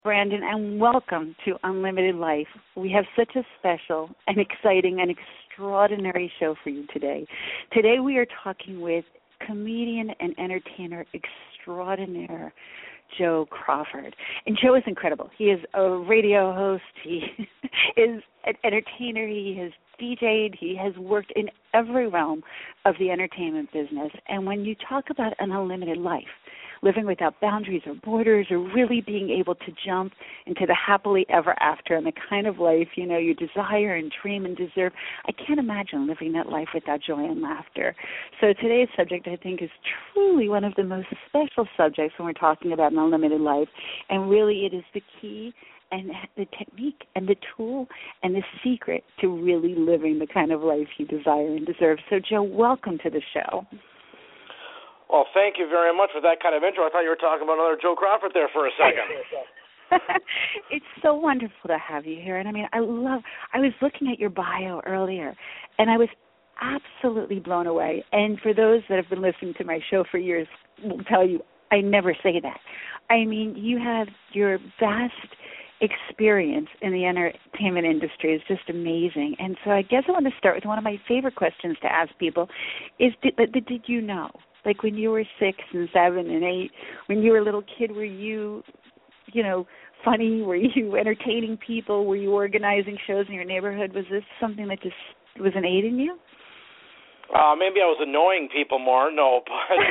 Brandon, and welcome to Unlimited Life. We have such a special and exciting and extraordinary show for you today. Today we are talking with comedian and entertainer extraordinaire Joe Crawford. And Joe is incredible. He is a radio host. He is an entertainer. He has DJ'd. He has worked in every realm of the entertainment business. And when you talk about an unlimited life, living without boundaries or borders, or really being able to jump into the happily ever after and the kind of life, you desire and dream and deserve. I can't imagine living that life without joy and laughter. So today's subject, I think, is truly one of the most special subjects when we're talking about an unlimited life. And really it is the key and the technique and the tool and the secret to really living the kind of life you desire and deserve. So, Joe, welcome to the show. Well, thank you very much for that kind of intro. I thought you were talking about another Joe Crawford there for a second. It's so wonderful to have you here. And, I was looking at your bio earlier, and I was absolutely blown away. And for those that have been listening to my show for years will tell you, I never say that. You have your vast experience in the entertainment industry is just amazing. And so I guess I want to start with one of my favorite questions to ask people is, did you know? Like when you were 6 and 7 and 8, when you were a little kid, were you, funny? Were you entertaining people? Were you organizing shows in your neighborhood? Was this something that just was innate in you? Maybe I was annoying people more. No,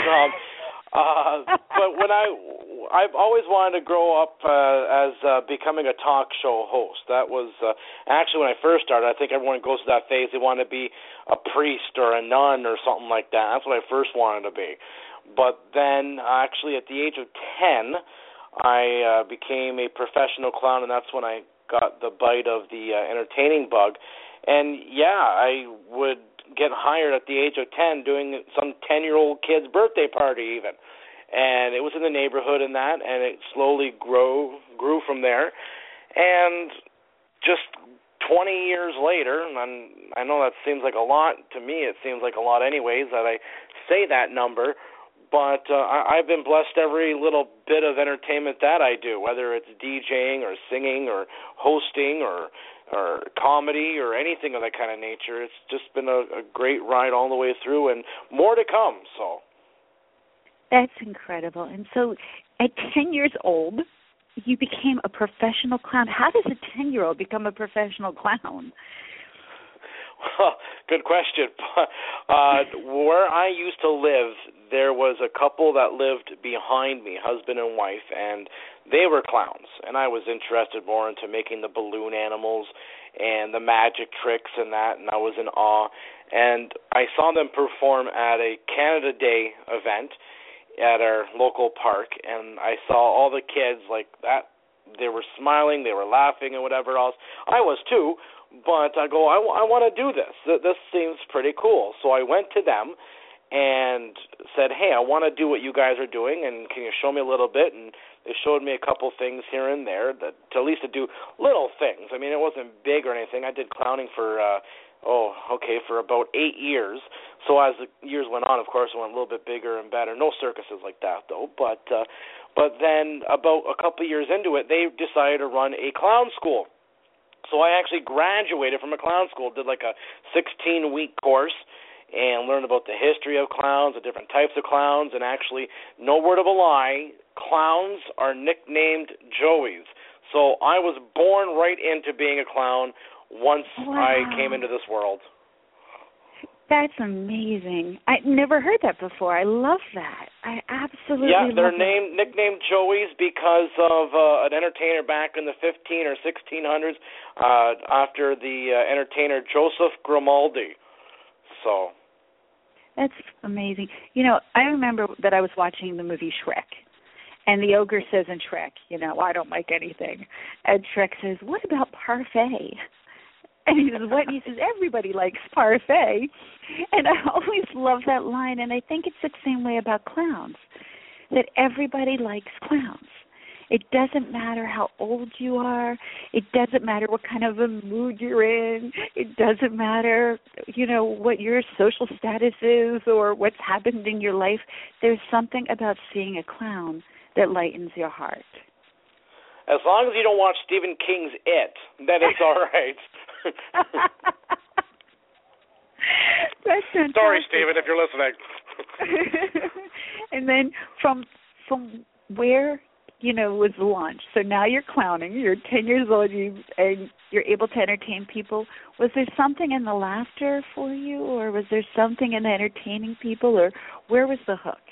but when I've always wanted to grow up as becoming a talk show host. That was actually when I first started. I think everyone goes through that phase. They want to be a priest or a nun or something like that. That's what I first wanted to be. But then actually at the age of 10, I became a professional clown, and that's when I got the bite of the entertaining bug. And, yeah, I would get hired at the age of 10 doing some 10-year-old kid's birthday party even. And it was in the neighborhood and that, and it slowly grew from there. And just 20 years later, and I know that seems like a lot to me, it seems like a lot anyways that I say that number, but I've been blessed every little bit of entertainment that I do, whether it's DJing or singing or hosting or comedy or anything of that kind of nature. It's just been a great ride all the way through and more to come, so. That's incredible. And so at 10 years old, you became a professional clown. How does a 10-year-old become a professional clown? Well, good question. Where I used to live, there was a couple that lived behind me, husband and wife, and they were clowns. And I was interested more into making the balloon animals and the magic tricks and that, and I was in awe. And I saw them perform at a Canada Day event at our local park, and I saw all the kids like that. They were smiling, they were laughing, and whatever else. I was too, but I go, I want to do this. This seems pretty cool. So I went to them and said, hey, I want to do what you guys are doing, and can you show me a little bit? And they showed me a couple things here and there, that to at least to do little things. It wasn't big or anything. I did clowning for for about 8 years. So as the years went on, of course, it went a little bit bigger and better. No circuses like that, though. But then about a couple of years into it, they decided to run a clown school. So I actually graduated from a clown school, did like a 16-week course, and learned about the history of clowns, the different types of clowns, and actually, no word of a lie, clowns are nicknamed Joeys. So I was born right into being a clown once I came into this world. That's amazing. I never heard that before. I love that. I absolutely love that. Yeah, they're nicknamed Joeys because of an entertainer back in the 15 or 1600s after the entertainer Joseph Grimaldi. So. That's amazing. I remember that I was watching the movie Shrek, and the ogre says in Shrek, I don't like anything. And Shrek says, what about parfait? And he says, what? And he says, everybody likes parfait. And I always love that line, and I think it's the same way about clowns, that everybody likes clowns. It doesn't matter how old you are. It doesn't matter what kind of a mood you're in. It doesn't matter, what your social status is or what's happened in your life. There's something about seeing a clown that lightens your heart. As long as you don't watch Stephen King's It, then it's all right. That's fantastic. Sorry, Stephen, if you're listening. And then from where, was the launch? So now you're clowning. You're 10 years old, and you're able to entertain people. Was there something in the laughter for you, or was there something in the entertaining people, or where was the hook?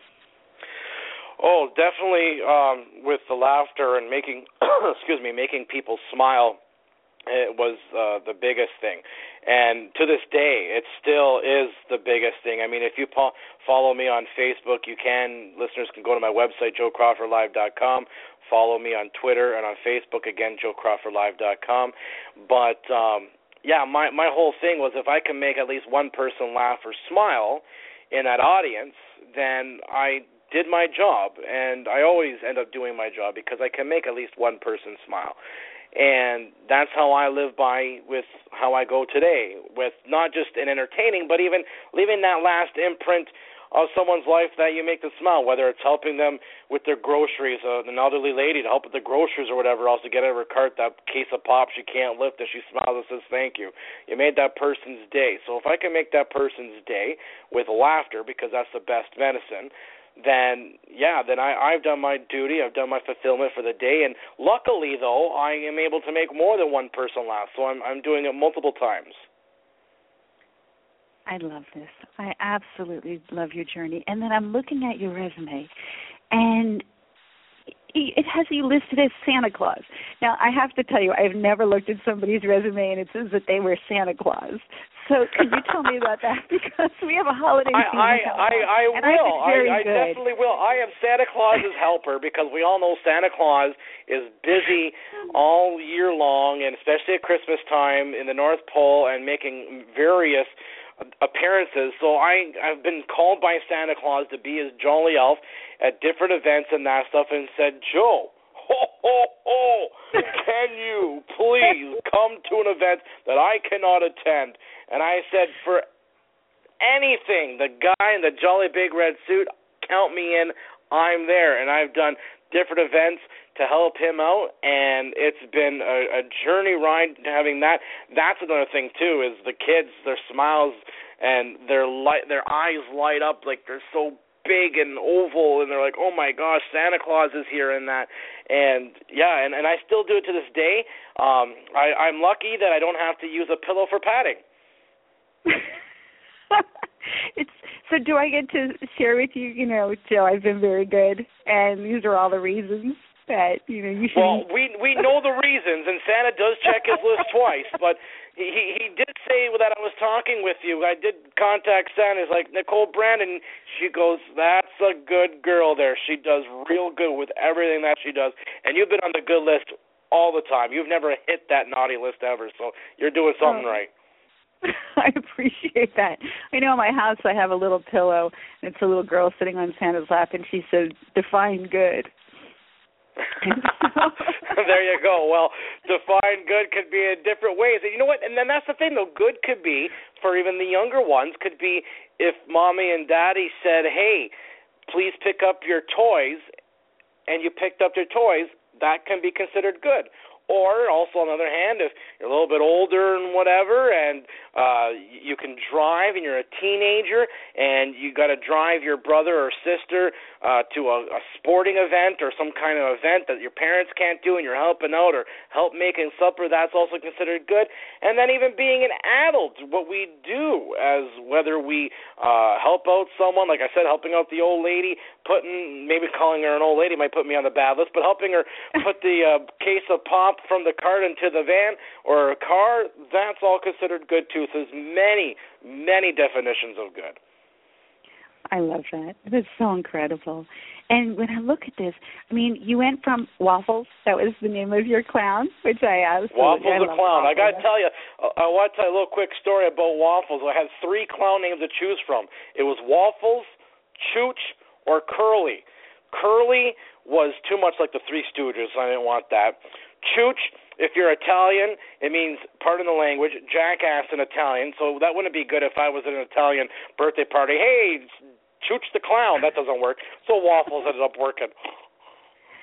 Oh, definitely with the laughter and making people smile. It was the biggest thing. And to this day, it still is the biggest thing. I mean, if you follow me on Facebook, listeners can go to my website, joecrawfordlive.com, follow me on Twitter and on Facebook, again, joecrawfordlive.com. But, my whole thing was if I can make at least one person laugh or smile in that audience, then I did my job. And I always end up doing my job because I can make at least one person smile. And that's how I live with how I go today, with not just in entertaining, but even leaving that last imprint of someone's life that you make them smile, whether it's helping them with their groceries, an elderly lady to help with the groceries or whatever else, to get out of her cart that case of pop she can't lift, and she smiles and says thank you. You made that person's day. So if I can make that person's day with laughter, because that's the best medicine, then I've done my duty, I've done my fulfillment for the day, and luckily, though, I am able to make more than one person laugh, so I'm doing it multiple times. I love this. I absolutely love your journey. And then I'm looking at your resume, and it has you listed as Santa Claus. Now, I have to tell you, I've never looked at somebody's resume, and it says that they were Santa Claus. So can you tell me about that? Because we have a holiday season I definitely will. I am Santa Claus's helper because we all know Santa Claus is busy all year long, and especially at Christmas time in the North Pole and making various appearances. So I've been called by Santa Claus to be his jolly elf at different events and that stuff, and said, Joe, can you please come to an event that I cannot attend? And I said, for anything, the guy in the jolly big red suit, count me in, I'm there. And I've done different events to help him out, and it's been a journey ride having that. That's another thing, too, is the kids, their smiles and their eyes light up like they're so big and oval, and they're like, oh my gosh, Santa Claus is here, and that. And and I still do it to this day. I'm lucky that I don't have to use a pillow for padding. So do I get to share with you, Joe, I've been very good, and these are all the reasons that, you should... Well, we know the reasons, and Santa does check his list twice, but he did say that I was talking with you. I did contact Santa. He's like, Nicole Brandon. She goes, that's a good girl there. She does real good with everything that she does, and you've been on the good list all the time. You've never hit that naughty list ever, so you're doing something right. I appreciate that. I know in my house I have a little pillow, and it's a little girl sitting on Santa's lap, and she says, define good. There you go. Well, define good could be in different ways. And you know what? And then that's the thing, though. Good could be, for even the younger ones, could be if Mommy and Daddy said, hey, please pick up your toys, and you picked up your toys, that can be considered good. Or also, on the other hand, if you're a little bit older and whatever, and you can drive and you're a teenager and you got to drive your brother or sister to a sporting event or some kind of event that your parents can't do and you're helping out or help making supper, that's also considered good. And then even being an adult, what we do as whether we help out someone, like I said, helping out the old lady, maybe calling her an old lady might put me on the bad list, but helping her put the case of pop from the cart into the van or a car, that's all considered good too. So there's many, many definitions of good. I love that. That's so incredible. And when I look at this, I mean, you went from Waffles, that was the name of your clown, which I absolutely Waffles the clown. Waffles. I got to tell you, I want to tell you a little quick story about Waffles. I had 3 clown names to choose from. It was Waffles, Chooch, or Curly. Curly was too much like the Three Stooges. I didn't want that. Chooch, if you're Italian, it means, pardon the language, jackass in Italian. So that wouldn't be good if I was at an Italian birthday party. Hey, Chooch the clown. That doesn't work. So Waffles ended up working.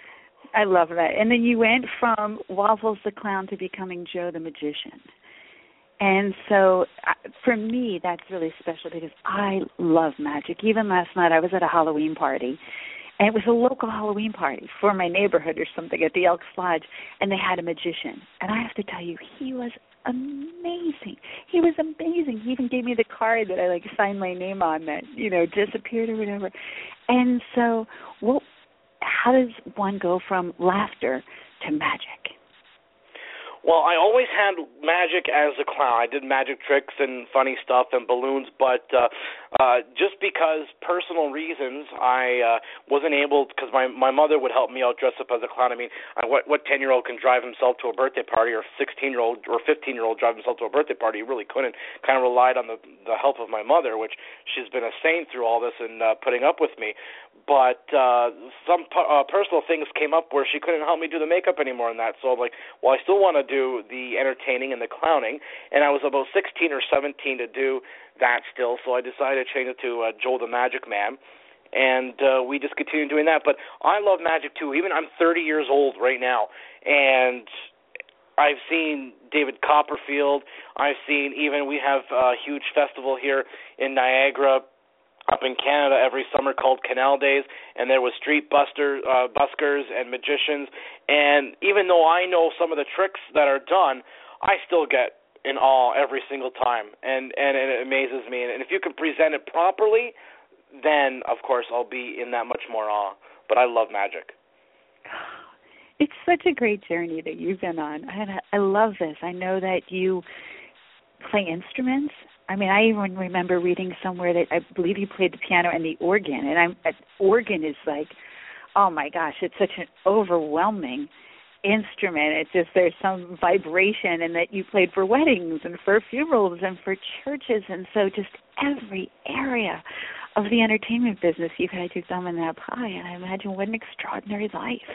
I love that. And then you went from Waffles the Clown to becoming Joe the Magician. And so for me, that's really special because I love magic. Even last night, I was at a Halloween party, and it was a local Halloween party for my neighborhood or something at the Elks Lodge, and they had a magician. And I have to tell you, he was amazing. He was amazing. He even gave me the card that I signed my name on that, disappeared or whatever. And so, how does one go from laughter to magic? Well, I always had magic as a clown. I did magic tricks and funny stuff and balloons, but just because personal reasons, I wasn't able, because my mother would help me out dress up as a clown. I mean, what 10-year-old can drive himself to a birthday party, or 16-year-old or 15-year-old drive himself to a birthday party? You really couldn't. Kind of relied on the help of my mother, which she's been a saint through all this and putting up with me. But some personal things came up where she couldn't help me do the makeup anymore and that. So I'm like, well, I still want to do the entertaining and the clowning. And I was about 16 or 17 to do that still. So I decided to change it to Joel the Magic Man. And we just continued doing that. But I love magic, too. Even I'm 30 years old right now. And I've seen David Copperfield. I've seen we have a huge festival here in Niagara up in Canada every summer called Canal Days, and there was street buskers and magicians. And even though I know some of the tricks that are done, I still get in awe every single time, and it amazes me. And if you can present it properly, then, of course, I'll be in that much more awe. But I love magic. It's such a great journey that you've been on. I love this. I know that you play instruments. I mean, I even remember reading somewhere that I believe you played the piano and the organ. And organ is like, oh my gosh, it's such an overwhelming instrument. It's just there's some vibration, and that you played for weddings and for funerals and for churches. And so just every area of the entertainment business, you've had your thumb in that pie. And I imagine what an extraordinary life.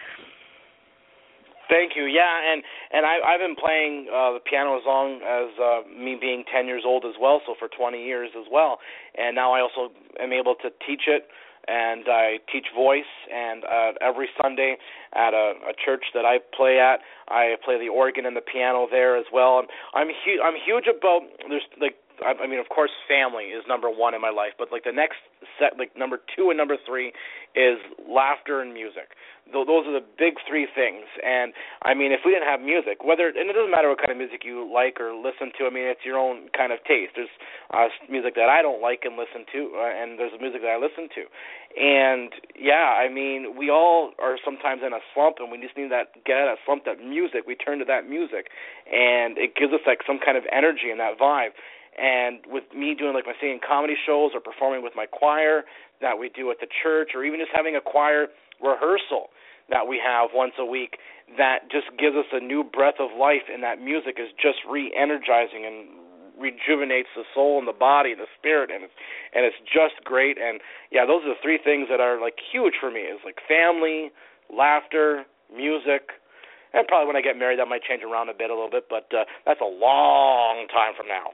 Thank you. Yeah, and I've been playing the piano as long as me being 10 years old as well, so for 20 years as well. And now I also am able to teach it, and I teach voice. And every Sunday at a church that I play at, I play the organ and the piano there as well. And I'm huge about I mean, of course, family is number one in my life, but the next set, number two and number three is laughter and music. Those are the big three things. And I mean, if we didn't have music, and it doesn't matter what kind of music you like or listen to. I mean, it's your own kind of taste. There's music that I don't like and listen to, and there's music that I listen to. And yeah, I mean, we all are sometimes in a slump, and we just need to get out of that slump. That music, we turn to that music, and it gives us some kind of energy and that vibe. And with me doing my singing comedy shows or performing with my choir that we do at the church, or even just having a choir rehearsal that we have once a week, that just gives us a new breath of life, and that music is just re-energizing and rejuvenates the soul and the body, the spirit, and it's just great. And yeah, those are the three things that are huge for me, is family, laughter, music. And probably when I get married, that might change around a little bit, but that's a long time from now.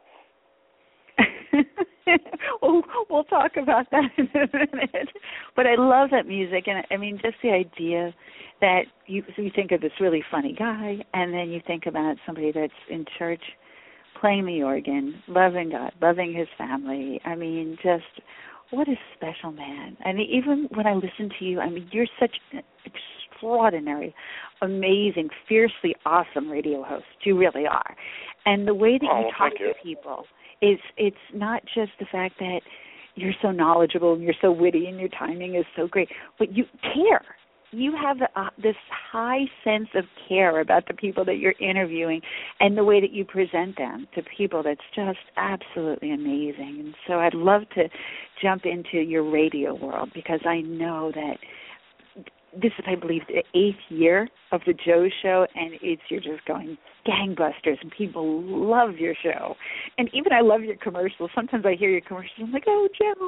We'll talk about that in a minute. But I love that music, and I mean, just the idea that you think of this really funny guy, and then you think about somebody that's in church playing the organ, loving God, loving his family. I mean, just what a special man. I mean, even when I listen to you, I mean, you're such an extraordinary, amazing, fiercely awesome radio host. You really are. And the way that you talk to people, it's not just the fact that you're so knowledgeable and you're so witty and your timing is so great, but you care. You have this high sense of care about the people that you're interviewing, and the way that you present them to people, that's just absolutely amazing. And so I'd love to jump into your radio world, because I know that this is, I believe, the 8th year of the Joe Show, and you're just going gangbusters, and people love your show. And even I love your commercials. Sometimes I hear your commercials, I'm like, oh, Joe.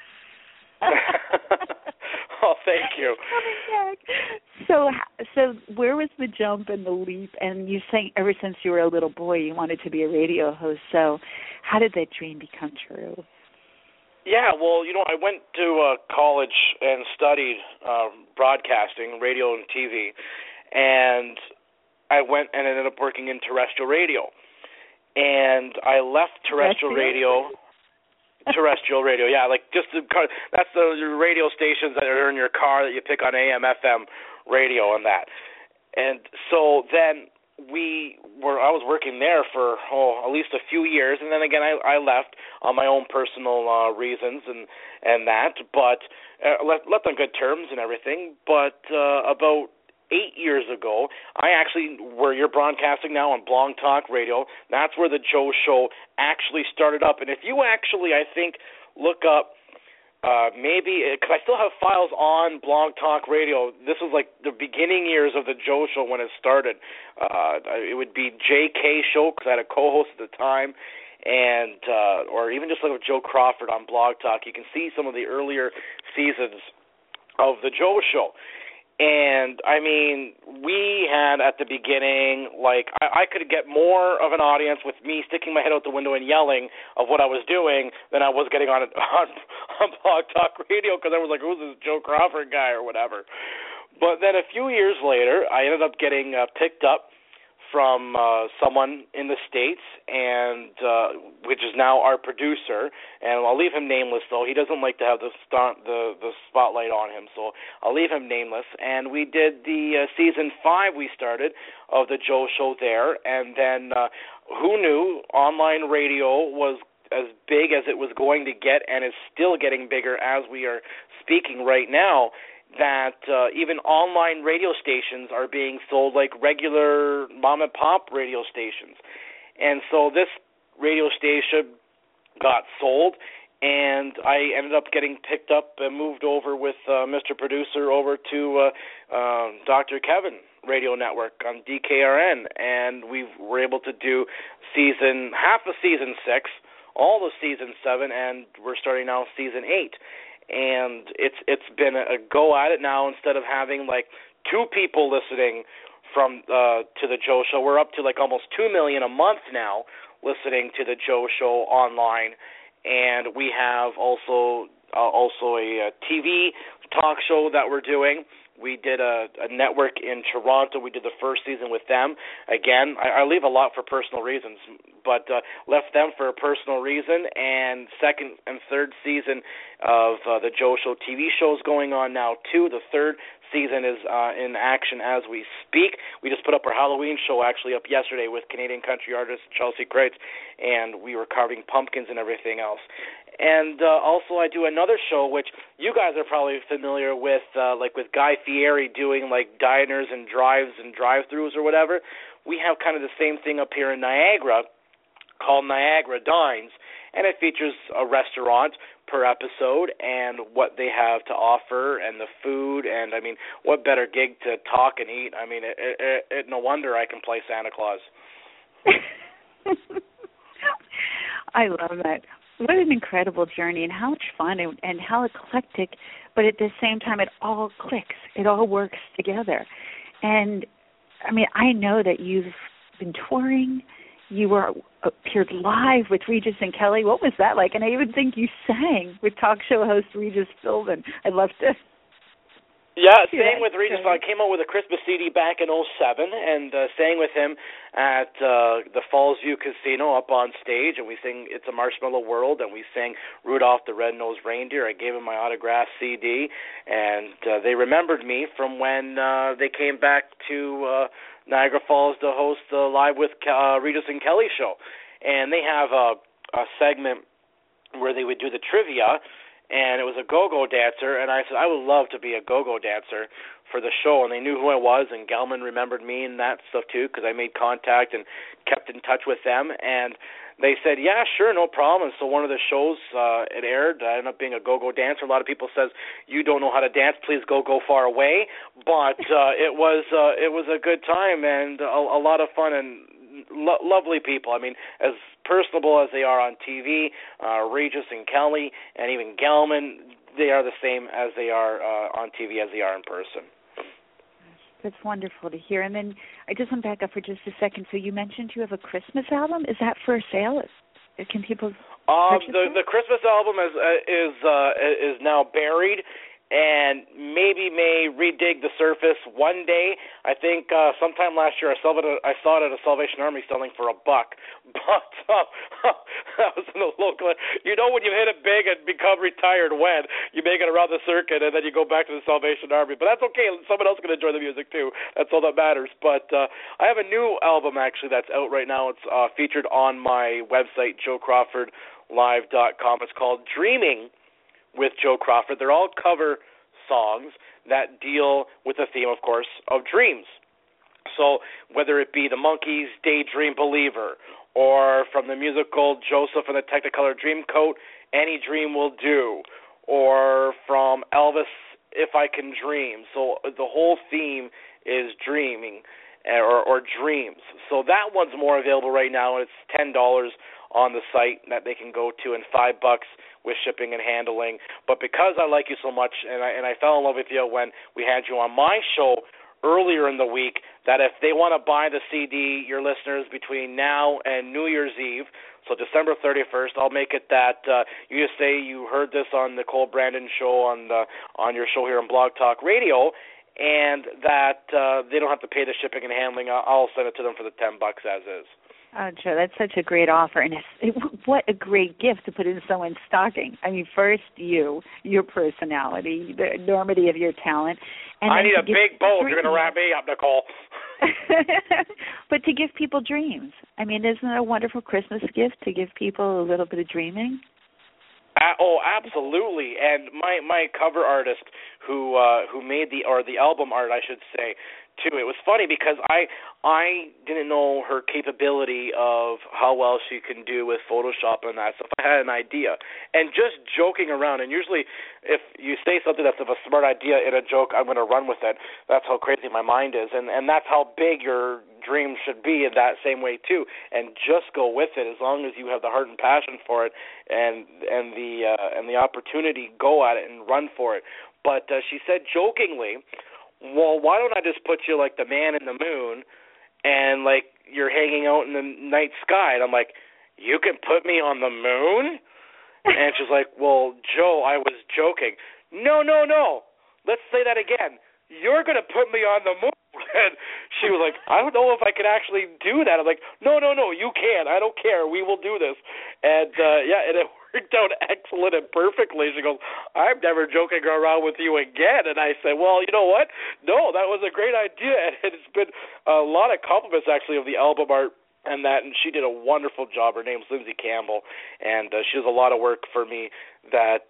Oh, thank you. So where was the jump and the leap? And you saying ever since you were a little boy you wanted to be a radio host. So how did that dream become true? Yeah, well, I went to college and studied broadcasting, radio and TV, and I went and ended up working in terrestrial radio. And I left terrestrial radio. Terrestrial radio, yeah, like that's the radio stations that are in your car that you pick on AM, FM radio and that. And so then I was working there for at least a few years, and then again I left on my own personal reasons and that, but left on good terms and everything. But about 8 years ago, where you're broadcasting now on Blog Talk Radio, that's where the Joe Show actually started up. And if you actually, I think, look up because I still have files on Blog Talk Radio. This was like the beginning years of the Joe Show when it started. It would be JK Show because I had a co-host at the time, and or even just look at Joe Crawford on Blog Talk. You can see some of the earlier seasons of the Joe Show. And, I mean, we had at the beginning, I could get more of an audience with me sticking my head out the window and yelling of what I was doing than I was getting on Blog Talk Radio, because I was like, who's this Joe Crawford guy or whatever. But then a few years later, I ended up getting picked up from someone in the States, and which is now our producer, and I'll leave him nameless, though. He doesn't like to have the spotlight on him, so I'll leave him nameless. And we did the season 5 we started of the Joe Show there, and then who knew online radio was as big as it was going to get, and is still getting bigger as we are speaking right now, that even online radio stations are being sold like regular mom-and-pop radio stations. And so this radio station got sold, and I ended up getting picked up and moved over with Mr. Producer over to Dr. Kevin Radio Network on DKRN, and we were able to do half of season 6, all of season 7, and we're starting now season 8. And it's been a go at it now. Instead of having like 2 people listening from to the Joe Show, we're up to like almost 2 million a month now listening to the Joe Show online. And we have also a TV talk show that we're doing. We did a network in Toronto. We did the first season with them. Again, I leave a lot for personal reasons, but left them for a personal reason. And second and third season of the Joe Show TV shows going on now, too. The third season is in action as we speak. We just put up our Halloween show actually up yesterday with Canadian country artist Chelsea Kreitz, and we were carving pumpkins and everything else. And also I do another show, which you guys are probably familiar with, like with Guy Fieri doing like diners and drives and drive-thrus or whatever. We have kind of the same thing up here in Niagara called Niagara Dines, and it features a restaurant per episode and what they have to offer and the food. And, I mean, what better gig to talk and eat? I mean, no wonder I can play Santa Claus. I love that. What an incredible journey, and how much fun and how eclectic, but at the same time it all clicks. It all works together. And, I mean, I know that you've been touring. You appeared live with Regis and Kelly. What was that like? And I even think you sang with talk show host Regis Philbin. I'd love to. Yeah, sang with Regis. I came out with a Christmas CD back in 2007 and sang with him at the Falls View Casino up on stage, and we sang It's a Marshmallow World, and we sang Rudolph the Red-Nosed Reindeer. I gave him my autographed CD, and they remembered me from when they came back to Niagara Falls to host the Live with Regis and Kelly show. And they have a segment where they would do the trivia, and it was a go-go dancer, and I said, I would love to be a go-go dancer for the show, and they knew who I was, and Gelman remembered me and that stuff too, because I made contact and kept in touch with them, and they said, yeah, sure, no problem. And so one of the shows, it aired. I ended up being a go-go dancer. A lot of people says, you don't know how to dance, please go far away, but it was a good time and a lot of fun and lovely people. I mean, as personable as they are on TV, Regis and Kelly, and even Gelman, they are the same as they are on TV as they are in person. That's wonderful to hear. And then I just want to back up for just a second. So you mentioned you have a Christmas album. Is that for sale? Can people purchase it? The Christmas album is now buried, and maybe may redig the surface one day. I think sometime last year I saw it at a Salvation Army selling for $1. But that was in the local. You know, when you hit it big and become retired, when you make it around the circuit and then you go back to the Salvation Army. But that's okay. Someone else can enjoy the music too. That's all that matters. But I have a new album actually that's out right now. It's featured on my website, JoeCrawfordLive.com. It's called Dreaming with Joe Crawford. They're all cover songs that deal with the theme, of course, of dreams. So whether it be the Monkees' Daydream Believer, or from the musical Joseph and the Technicolor Dreamcoat, Any Dream Will Do, or from Elvis, If I Can Dream. So the whole theme is dreaming or dreams. So that one's more available right now, and it's $10 on the site that they can go to, and $5 with shipping and handling. But because I like you so much, and I fell in love with you when we had you on my show earlier in the week, that if they want to buy the CD, your listeners, between now and New Year's Eve, so December 31st, I'll make it that you just say you heard this on Nicole Brandon show on your show here on Blog Talk Radio, and that they don't have to pay the shipping and handling. I'll send it to them for the $10 as is. Oh, Joe, that's such a great offer, and what a great gift to put in someone's stocking. I mean, first your personality, the enormity of your talent. And I need a big bowl. You're going to wrap me up, Nicole. But to give people dreams. I mean, isn't it a wonderful Christmas gift to give people a little bit of dreaming? Oh, absolutely. And my cover artist who made the album art, I should say, too. It was funny because I didn't know her capability of how well she can do with Photoshop and that stuff. I had an idea. And just joking around, and usually if you say something that's of a smart idea in a joke, I'm going to run with it. That's how crazy my mind is. And that's how big your dream should be in that same way, too. And just go with it as long as you have the heart and passion for it and the opportunity, go at it and run for it. But she said jokingly, well, why don't I just put you like the man in the moon and like you're hanging out in the night sky? And I'm like, you can put me on the moon? And she's like, well, Joe, I was joking. No. Let's say that again. You're going to put me on the moon. And she was like, I don't know if I could actually do that. I'm like, no, you can. I don't care. We will do this. And, and it worked out excellent and perfectly. She goes, I'm never joking around with you again. And I said, well, you know what? No, that was a great idea. And it's been a lot of compliments, actually, of the album art and that. And she did a wonderful job. Her name's Lindsay Campbell. And she does a lot of work for me that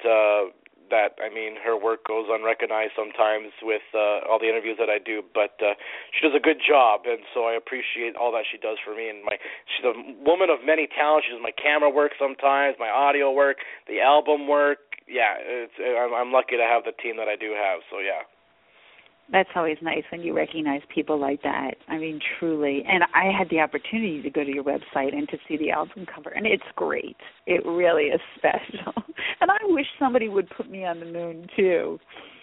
her work goes unrecognized sometimes with all the interviews that I do, but she does a good job, and so I appreciate all that she does for me. And she's a woman of many talents. She does my camera work sometimes, my audio work, the album work. Yeah, I'm lucky to have the team that I do have, so yeah. That's always nice when you recognize people like that. I mean, truly. And I had the opportunity to go to your website and to see the album cover, and it's great. It really is special. And I wish somebody would put me on the moon, too.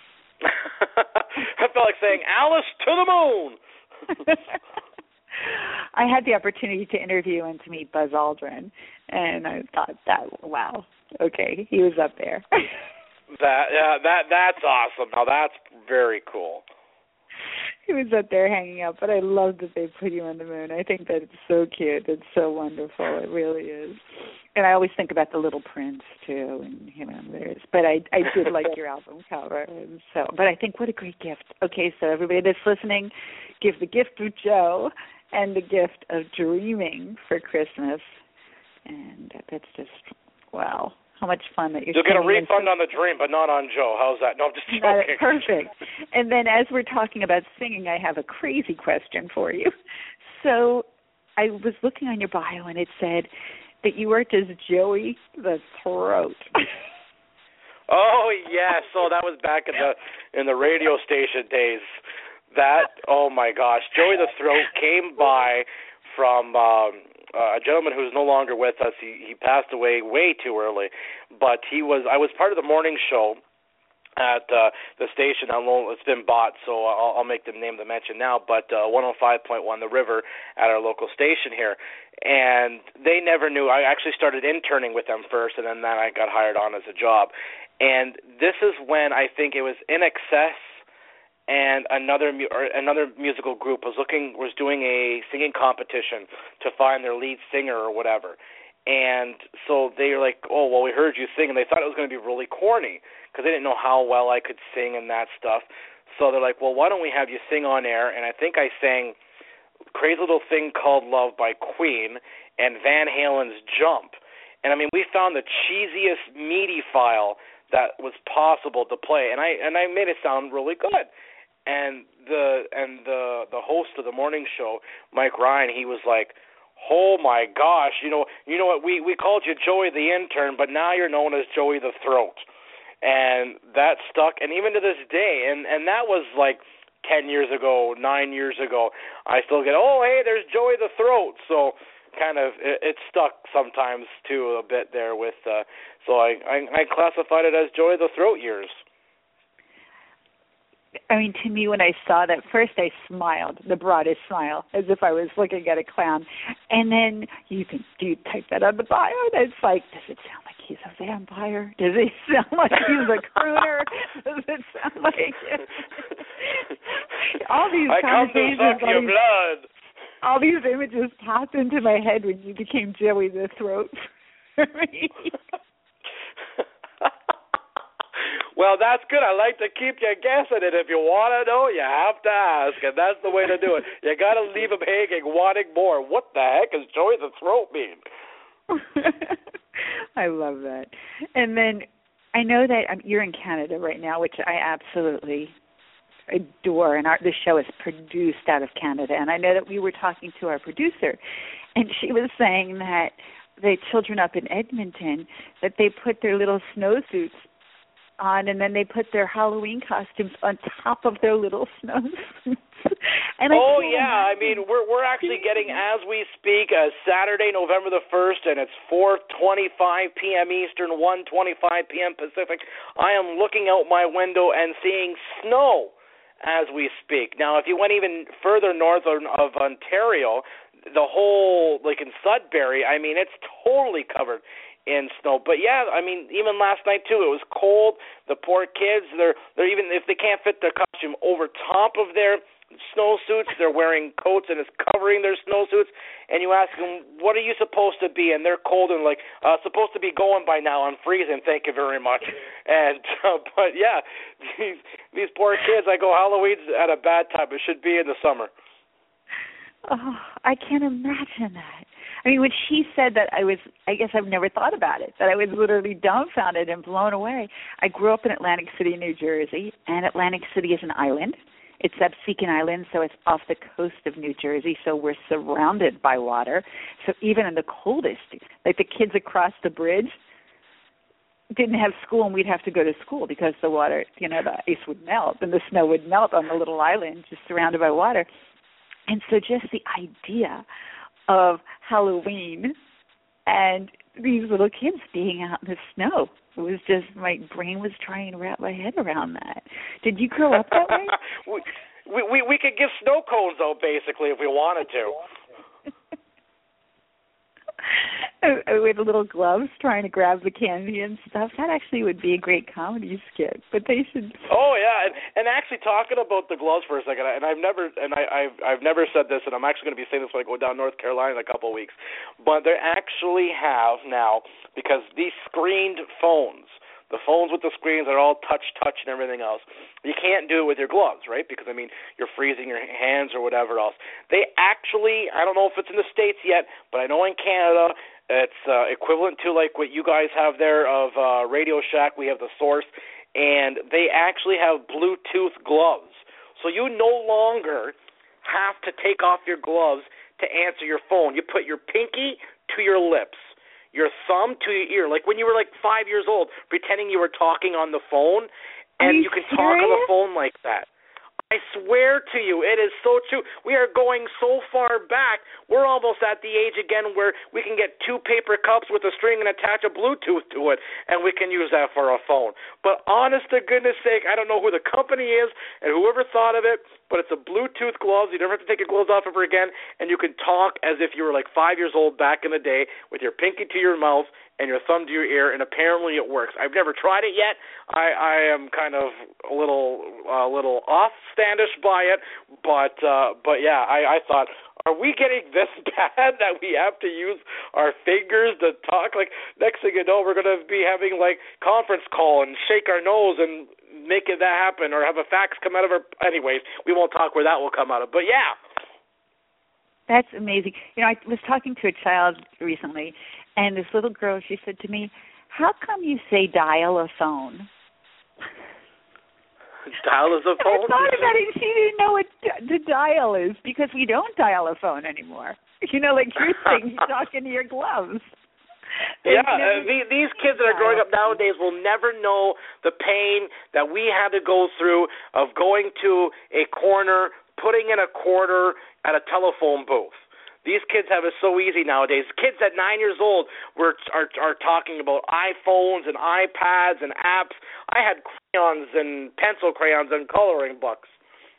I felt like saying, Alice, to the moon! I had the opportunity to interview and to meet Buzz Aldrin, and I thought wow, okay, he was up there. That's awesome. Now, that's very cool. He was up there hanging out, but I love that they put you on the moon. I think that it's so cute. It's so wonderful. It really is. And I always think about the Little Prince too, and but I did like your album cover. And but I think what a great gift. Okay, so everybody that's listening, give the gift of Joe and the gift of dreaming for Christmas, and that's just wow. How much fun that you'll get a refund on the dream, but not on Joe. How's that? No, I'm just joking. Perfect. And then as we're talking about singing, I have a crazy question for you. So I was looking on your bio, and it said that you worked as Joey the Throat. Oh, yes. So that was back in the radio station days. Oh, my gosh. Joey the Throat came by from a gentleman who's no longer with us. He passed away way too early, but I was part of the morning show at the station. It's been bought, so I'll make them name the mention now, but 105.1 The River at our local station here. And they never knew. I actually started interning with them first, and then I got hired on as a job. And this is when I think it was In Excess and another musical group was doing a singing competition to find their lead singer or whatever. And so they were like, oh, well, we heard you sing, and they thought it was going to be really corny because they didn't know how well I could sing and that stuff. So they're like, well, why don't we have you sing on air? And I think I sang Crazy Little Thing Called Love by Queen and Van Halen's Jump. And, I mean, we found the cheesiest MIDI file that was possible to play, and I made it sound really good. And the host of the morning show, Mike Ryan, he was like, oh my gosh, you know what, we called you Joey the Intern, but now you're known as Joey the Throat. And that stuck, and even to this day, and that was like 10 years ago, 9 years ago, I still get, oh, hey, there's Joey the Throat. So kind of, it stuck sometimes too a bit there with, so I classified it as Joey the Throat years. I mean, to me, when I saw that, first I smiled, the broadest smile, as if I was looking at a clown. And then you type that on the bio, and it's like, does it sound like he's a vampire? Does it sound like he's a crooner? Does it sound like all these conversations, I come to suck your blood. All these images popped into my head when you became Joey the Throat. Well, that's good. I like to keep you guessing it. If you want to know, you have to ask, and that's the way to do it. You got to leave them hanging, wanting more. What the heck is Joey the Throat mean? I love that. And then I know that you're in Canada right now, which I absolutely adore, and the show is produced out of Canada. And I know that we were talking to our producer, and she was saying that the children up in Edmonton, that they put their little snowsuits on, and then they put their Halloween costumes on top of their little snowsuits. And I mean, we're actually getting, as we speak, Saturday, November the 1st, and it's 4:25 p.m. Eastern, 1:25 p.m. Pacific. I am looking out my window and seeing snow as we speak. Now, if you went even further north of Ontario, the whole, like in Sudbury, I mean, it's totally covered in snow. But yeah, I mean, even last night too, it was cold. The poor kids, they're even, if they can't fit their costume over top of their snowsuits, they're wearing coats and it's covering their snowsuits. And you ask them, what are you supposed to be? And they're cold and like, supposed to be going by now. I'm freezing. Thank you very much. And but yeah, these poor kids. I go, Halloween's at a bad time. It should be in the summer. Oh, I can't imagine that. I mean, when she said that, I guess I've never thought about it, that I was literally dumbfounded and blown away. I grew up in Atlantic City, New Jersey, and Atlantic City is an island. It's Absecon Island, so it's off the coast of New Jersey, so we're surrounded by water. So even in the coldest, like the kids across the bridge didn't have school, and we'd have to go to school because the water, the ice would melt, and the snow would melt on the little island just surrounded by water. And so just the idea of Halloween and these little kids being out in the snow, it was just, my brain was trying to wrap my head around that. Did you grow up that way? we could give snow cones out, basically, if we wanted to. With little gloves trying to grab the candy and stuff. That actually would be a great comedy skit, but they should. Oh yeah, and actually talking about the gloves for a second, and I've never said this, and I'm actually going to be saying this when I go down North Carolina in a couple of weeks, but they actually have now, because these screened phones, the phones with the screens are all touch and everything else. You can't do it with your gloves, right? Because, I mean, you're freezing your hands or whatever else. They actually, I don't know if it's in the States yet, but I know in Canada it's equivalent to like what you guys have there of Radio Shack. We have the Source, and they actually have Bluetooth gloves. So you no longer have to take off your gloves to answer your phone. You put your pinky to your lips, your thumb to your ear, like when you were like 5 years old, pretending you were talking on the phone, and you can talk on the phone like that. I swear to you, it is so true. We are going so far back. We're almost at the age again where we can get 2 paper cups with a string and attach a Bluetooth to it, and we can use that for a phone. But honest to goodness sake, I don't know who the company is and whoever thought of it, but it's a Bluetooth glove. You never have to take your gloves off ever again, and you can talk as if you were like 5 years old back in the day with your pinky to your mouth and your thumb to your ear, and apparently it works. I've never tried it yet. I am kind of a little off-standish by it, but yeah, I thought, are we getting this bad that we have to use our fingers to talk? Like, next thing you know, we're going to be having, like, conference call and shake our nose and make that happen, or have a fax come out of our... Anyways, we won't talk where that will come out of, but yeah. That's amazing. You know, I was talking to a child recently, and this little girl, she said to me, "How come you say dial a phone?" Dial is a phone? I thought about it, and she didn't know what the dial is, because we don't dial a phone anymore. You know, like you're saying, you talk into your gloves. Yeah, these kids that are growing up nowadays will never know the pain that we had to go through of going to a corner, putting in a quarter at a telephone booth. These kids have it so easy nowadays. Kids at 9 years old are talking about iPhones and iPads and apps. I had crayons and pencil crayons and coloring books.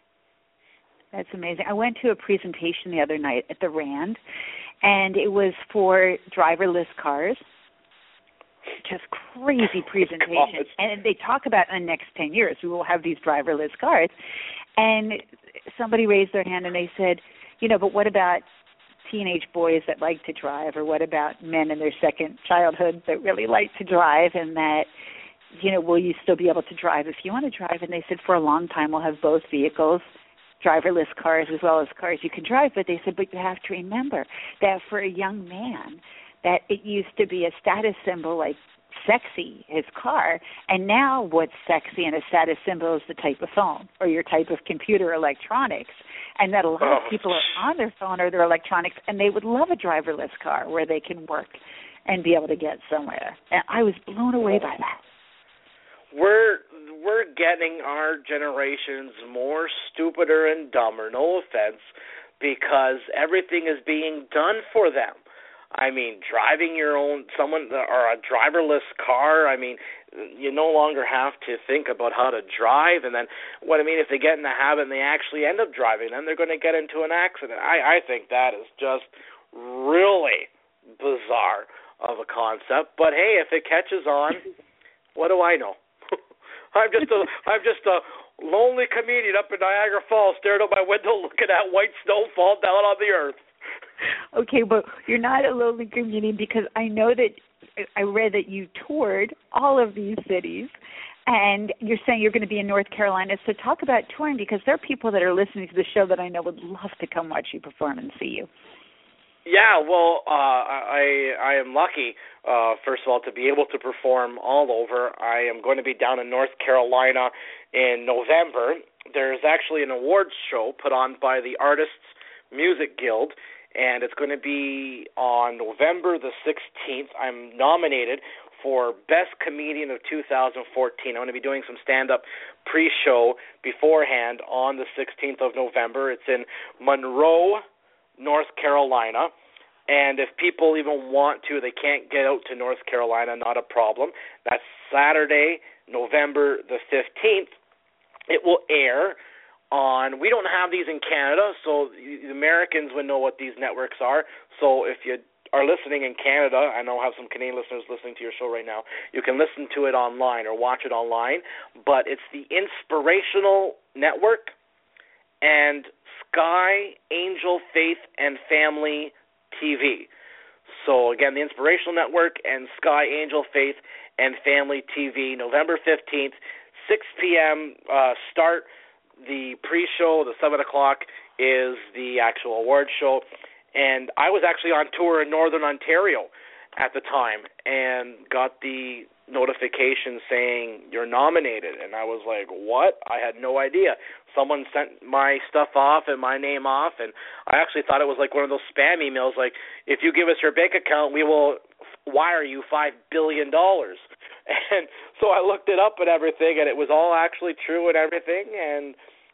That's amazing. I went to a presentation the other night at the Rand, and it was for driverless cars. Just crazy presentation. And they talk about in the next 10 years, we will have these driverless cars. And somebody raised their hand and they said, you know, but what about teenage boys that like to drive, or what about men in their second childhood that really like to drive, and that, you know, will you still be able to drive if you want to drive? And they said for a long time we'll have both vehicles, driverless cars as well as cars you can drive. But they said, but you have to remember that for a young man, that it used to be a status symbol like sexy, his car, and now what's sexy and a status symbol is the type of phone or your type of computer electronics, and that a lot of people are on their phone or their electronics, and they would love a driverless car where they can work and be able to get somewhere. And I was blown away by that. We're getting our generations more stupider and dumber, no offense, because everything is being done for them. I mean, driving your own, or a driverless car, I mean, you no longer have to think about how to drive. And then, what I mean, if they get in the habit and they actually end up driving, then they're going to get into an accident. I think that is just really bizarre of a concept. But hey, if it catches on, what do I know? I'm just a lonely comedian up in Niagara Falls, staring out my window, looking at white snow fall down on the earth. Okay, but you're not a lonely comedian, because I know that I read that you toured all of these cities, and you're saying you're going to be in North Carolina. So talk about touring, because there are people that are listening to the show that I know would love to come watch you perform and see you. Yeah, well, I am lucky, first of all, to be able to perform all over. I am going to be down in North Carolina in November. There's actually an awards show put on by the Artists Music Guild, and it's going to be on November the 16th. I'm nominated for Best Comedian of 2014. I'm going to be doing some stand-up pre-show beforehand on the 16th of November. It's in Monroe, North Carolina, and if people even want to, they can't get out to North Carolina, not a problem. That's Saturday, November the 15th. It will air on, we don't have these in Canada, so the Americans would know what these networks are. So if you are listening in Canada, I know I have some Canadian listeners listening to your show right now, you can listen to it online or watch it online, but it's the Inspirational Network and Sky Angel Faith and Family TV. So again, the Inspirational Network and Sky Angel Faith and Family TV, November 15th, 6 p.m. Start. The pre-show, the 7 o'clock, is the actual award show. And I was actually on tour in Northern Ontario at the time and got the notification saying, you're nominated. And I was like, what? I had no idea. Someone sent my stuff off and my name off, and I actually thought it was like one of those spam emails, like, if you give us your bank account, we will wire you $5 billion. And so I looked it up and everything, and it was all actually true and everything, and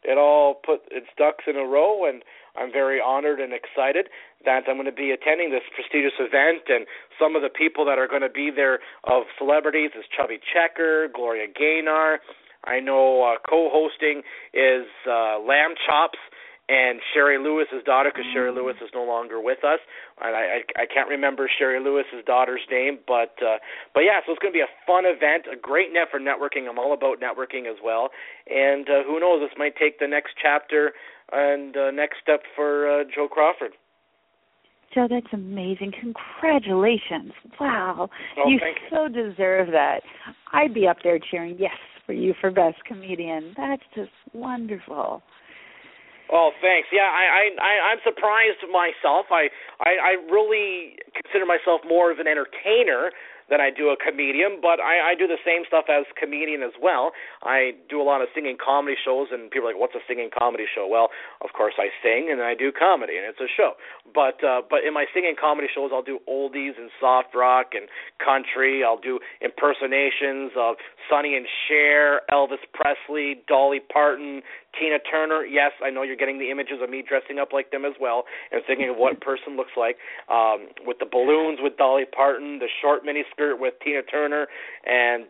it all put its ducks in a row, and I'm very honored and excited that I'm going to be attending this prestigious event. And some of the people that are going to be there of celebrities is Chubby Checker, Gloria Gaynor. I know co-hosting is Lamb Chops and Sherry Lewis's daughter, because Sherry Lewis is no longer with us. And I can't remember Sherry Lewis's daughter's name, but yeah, so it's going to be a fun event, a great net for networking. I'm all about networking as well, and who knows, this might take the next chapter and next step for Joe Crawford. Joe, that's amazing. Congratulations. Wow. Oh, you thank you. So deserve that. I'd be up there cheering yes for you for Best Comedian. That's just wonderful. Oh, thanks. Yeah, I'm surprised myself. I really consider myself more of an entertainer than I do a comedian, but I do the same stuff as comedian as well. I do a lot of singing comedy shows, and people are like, what's a singing comedy show? Well, of course I sing, and I do comedy, and it's a show. But in my singing comedy shows, I'll do oldies and soft rock and country. I'll do impersonations of Sonny and Cher, Elvis Presley, Dolly Parton, Tina Turner. Yes, I know you're getting the images of me dressing up like them as well and thinking of what person looks like, with the balloons with Dolly Parton, the short miniskirt with Tina Turner, and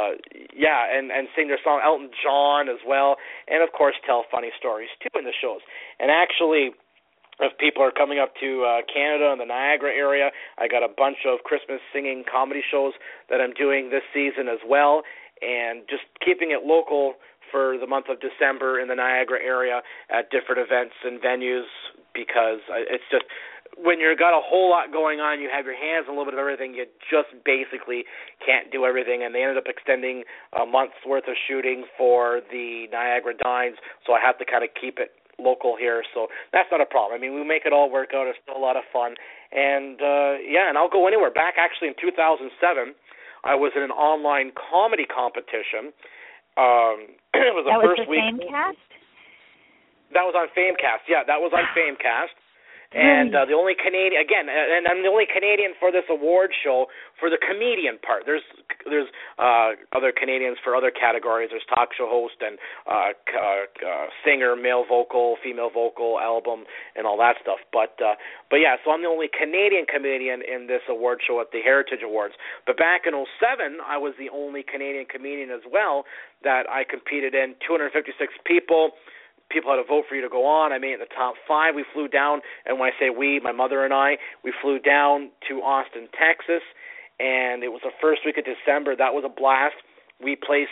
and sing their song Elton John as well, and of course tell funny stories too in the shows. And actually, if people are coming up to Canada and the Niagara area, I got a bunch of Christmas singing comedy shows that I'm doing this season as well, and just keeping it local for the month of December in the Niagara area at different events and venues, because it's just, when you've got a whole lot going on, you have your hands on a little bit of everything, you just basically can't do everything, and they ended up extending a month's worth of shooting for the Niagara Dines, so I have to kind of keep it local here, so that's not a problem. I mean, we make it all work out. It's still a lot of fun, and and I'll go anywhere. Back actually in 2007, I was in an online comedy competition. It was the first week. That was the Famecast? That was on Famecast. Yeah, that was on Famecast. And the only Canadian, again, and I'm the only Canadian for this award show for the comedian part. There's other Canadians for other categories. There's talk show host and singer, male vocal, female vocal, album, and all that stuff. But yeah, so I'm the only Canadian comedian in this award show at the Heritage Awards. But back in 2007, I was the only Canadian comedian as well that I competed in. 256 people. People had to vote for you to go on. I made it in the top 5. We flew down, and when I say we, my mother and I, we flew down to Austin, Texas, and it was the first week of December. That was a blast. I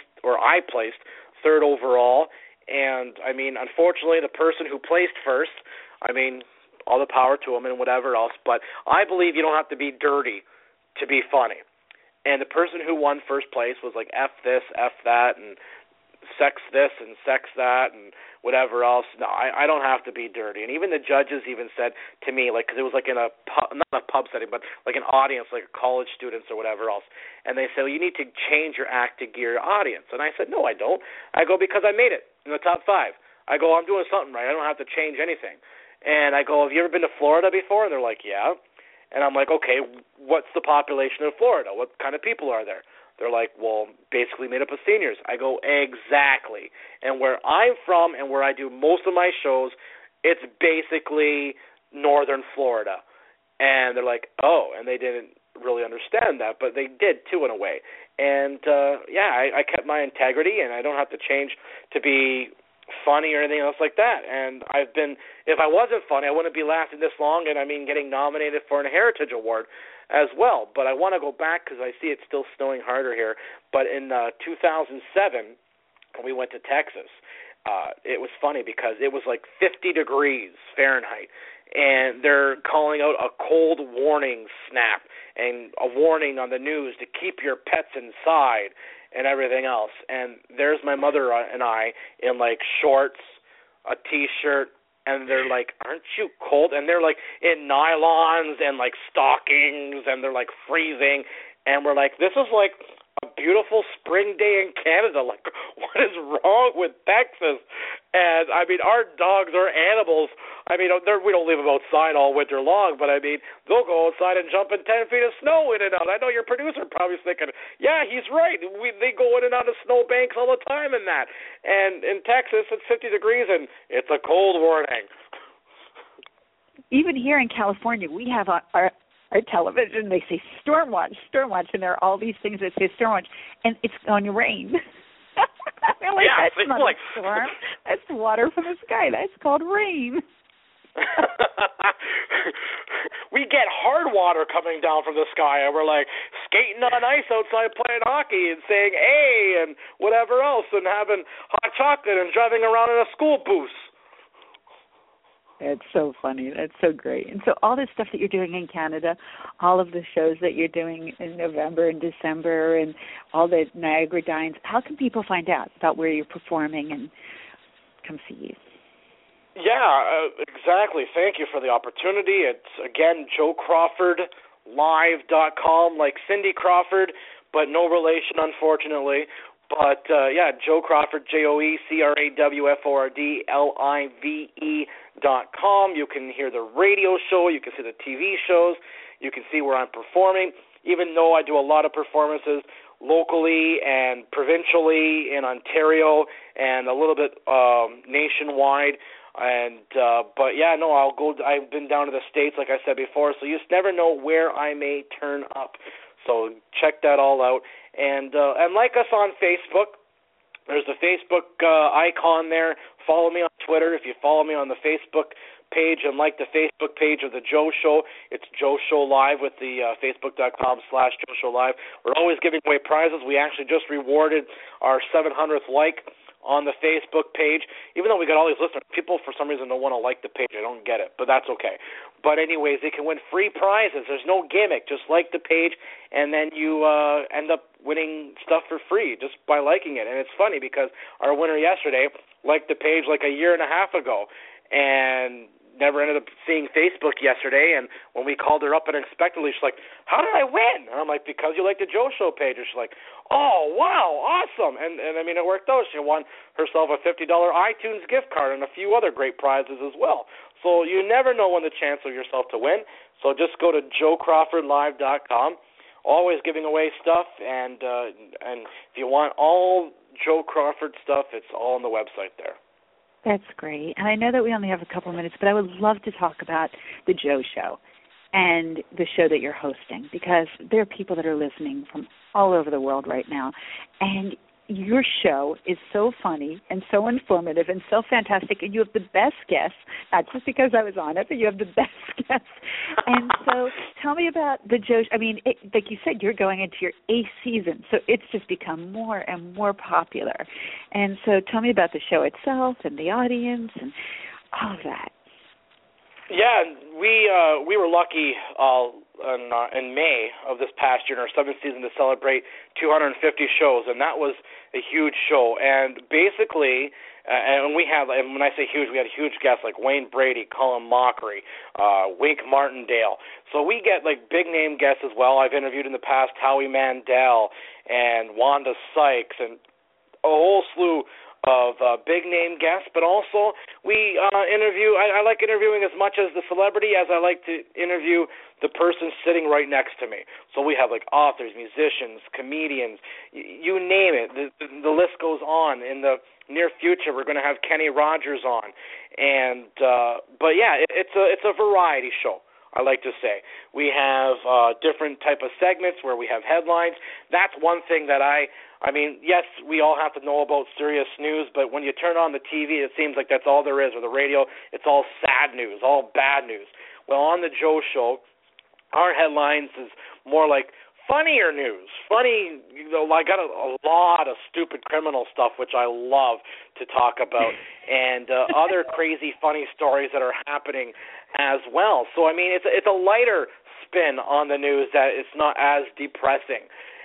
placed 3rd overall, and, I mean, unfortunately, the person who placed first, I mean, all the power to him and whatever else, but I believe you don't have to be dirty to be funny. And the person who won first place was like, F this, F that, and sex this and sex that and whatever else. No, I don't have to be dirty. And even the judges even said to me, like, because it was like in a pub, not a pub setting, but like an audience, like college students or whatever else. And they say, well, you need to change your act to gear your audience. And I said, no, I don't. I go, because I made it in the top 5. I go, I'm doing something right. I don't have to change anything. And I go, have you ever been to Florida before? And they're like, yeah. And I'm like, okay, what's the population of Florida? What kind of people are there? They're like, well, basically made up of seniors. I go, exactly. And where I'm from and where I do most of my shows, it's basically northern Florida. And they're like, oh, and they didn't really understand that, but they did too in a way. And, I kept my integrity, and I don't have to change to be funny or anything else like that. And if I wasn't funny, I wouldn't be lasting this long, and I mean getting nominated for a Heritage Award as well. But I want to go back because I see it's still snowing harder here. But in 2007, when we went to Texas, it was funny because it was like 50 degrees Fahrenheit, and they're calling out a cold warning snap and a warning on the news to keep your pets inside and everything else. And there's my mother and I in like shorts, a T-shirt, and they're like, aren't you cold? And they're like in nylons and like stockings, and they're like freezing. And we're like, this is like a beautiful spring day in Canada. Like, what is wrong with Texas? And, I mean, our dogs, our animals, I mean, we don't leave them outside all winter long, but, I mean, they'll go outside and jump in 10 feet of snow in and out. I know your producer probably is thinking, yeah, he's right. They go in and out of snow banks all the time in that. And in Texas, it's 50 degrees, and it's a cold warning. Even here in California, we have our television, they say storm watch, and there are all these things that say storm watch, and it's going to rain. Like, yeah, that's not a storm. That's water from the sky. That's called rain. We get hard water coming down from the sky, and we're like skating on ice outside playing hockey and saying hey and whatever else and having hot chocolate and driving around in a school bus. It's so funny. That's so great. And so all this stuff that you're doing in Canada, all of the shows that you're doing in November and December and all the Niagara Dines, how can people find out about where you're performing and come see you? Yeah, exactly. Thank you for the opportunity. It's, again, JoeCrawfordLive.com, like Cindy Crawford, but no relation, unfortunately. But, yeah, Joe Crawford, JoeCrawfordLive.com. You can hear the radio show. You can see the TV shows. You can see where I'm performing, even though I do a lot of performances locally and provincially in Ontario and a little bit nationwide. And but, yeah, no, I've been down to the States, like I said before, so you just never know where I may turn up. So check that all out. And like us on Facebook. There's the Facebook icon there. Follow me on Twitter. If you follow me on the Facebook page and like the Facebook page of the Joe Show, it's Joe Show Live with the Facebook.com/Joe Show Live. We're always giving away prizes. We actually just rewarded our 700th like on the Facebook page. Even though we got all these listeners, people for some reason don't want to like the page. I don't get it, but that's okay. But anyways, they can win free prizes. There's no gimmick. Just like the page, and then you end up winning stuff for free just by liking it. And it's funny because our winner yesterday liked the page like a year and a half ago and never ended up seeing Facebook yesterday. And when we called her up unexpectedly, she's like, how did I win? And I'm like, because you like the Joe Show page. And she's like, oh, wow, awesome. And I mean, it worked out. She won herself a $50 iTunes gift card and a few other great prizes as well. So you never know when the chance of yourself to win. So just go to JoeCrawfordLive.com. Always giving away stuff. And if you want all Joe Crawford stuff, it's all on the website there. That's great. And I know that we only have a couple of minutes, but I would love to talk about the Joe Show and the show that you're hosting, because there are people that are listening from all over the world right now. And your show is so funny and so informative and so fantastic, and you have the best guests, not just because I was on it, but you have the best guests. And so tell me about the Joe. I mean, like you said, you're going into your 8th season, so it's just become more and more popular. And so tell me about the show itself and the audience and all of that. Yeah, we were lucky in May of this past year in our 7th season to celebrate 250 shows, and that was a huge show. And basically, and when I say huge, we had huge guests like Wayne Brady, Colin Mockery, Wink Martindale. So we get like big name guests as well. I've interviewed in the past Howie Mandel and Wanda Sykes and a whole slew of big-name guests, but also we interview, I like interviewing as much as the celebrity as I like to interview the person sitting right next to me. So we have like authors, musicians, comedians, you name it. The list goes on. In the near future, we're going to have Kenny Rogers on. And but yeah, it's a variety show, I like to say. We have different type of segments where we have headlines. That's one thing that I mean, yes, we all have to know about serious news, but when you turn on the TV, it seems like that's all there is, or the radio, it's all sad news, all bad news. Well, on the Joe Show, our headlines is more like funnier news. Funny, I got a lot of stupid criminal stuff, which I love to talk about, and other crazy funny stories that are happening as well. So, I mean, it's a lighter spin on the news that it's not as depressing.